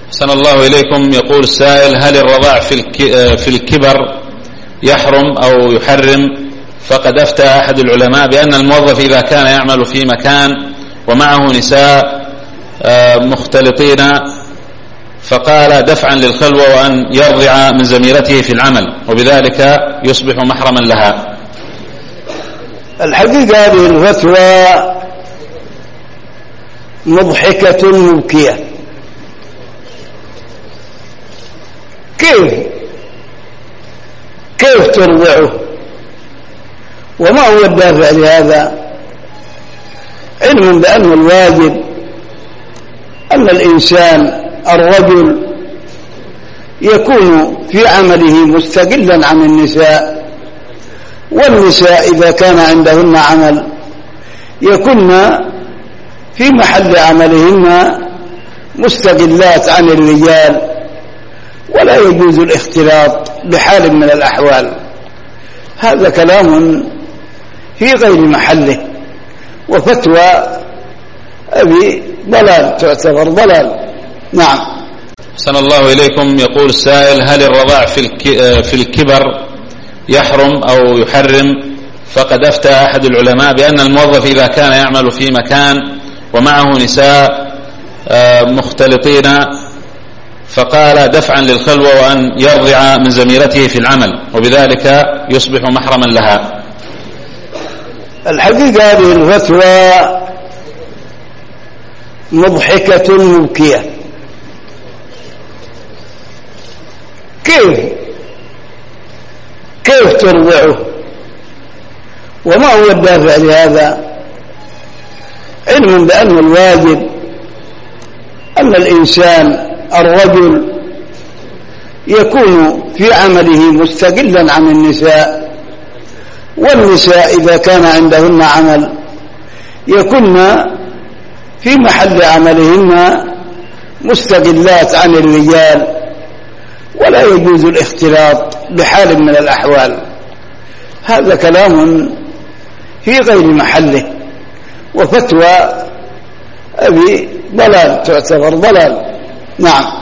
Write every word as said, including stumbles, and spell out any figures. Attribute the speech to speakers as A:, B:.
A: أحسن الله إليكم. يقول السائل: هل الرضاع في الكبر يحرم أو يحرم؟ فقد أفتى أحد العلماء بأن الموظف إذا كان يعمل في مكان ومعه نساء مختلطين فقال دفعا للخلوة وأن يرضع من زميلته في العمل، وبذلك يصبح محرما لها.
B: الحقيقة هذه الفتوى مضحكة مبكية. كيف كيف ترضعه؟ وما هو الدافع لهذا؟ علم بأن الواجب أن الإنسان الرجل يكون في عمله مستقلا عن النساء، والنساء إذا كان عندهن عمل يكن في محل عملهن مستقلات عن الرجال، ولا يجوز الاختلاط بحال من الأحوال. هذا كلام في غير محله، وفتوى أبي ضلال، تعتبر ضلال. نعم.
A: أحسن الله إليكم. يقول السائل: هل الرضاع في الكبر يحرم أو يحرم؟ فقد أفتى أحد العلماء بأن الموظف إذا كان يعمل في مكان ومعه نساء مختلطين فقال دفعا للخلوة وأن يرضع من زميلته في العمل، وبذلك يصبح محرما لها.
B: الحقيقة هذه الفتوى مضحكة مبكية. كيف كيف ترضعه؟ وما هو الدافع لهذا؟ علم بأن الواجب أن الإنسان الرجل يكون في عمله مستقلا عن النساء، والنساء إذا كان عندهن عمل يكن في محل عملهن مستقلات عن الرجال، ولا يجوز الاختلاط بحال من الأحوال. هذا كلام في غير محله، وفتوى أبي ضلال، تعتبر ضلال. نعم.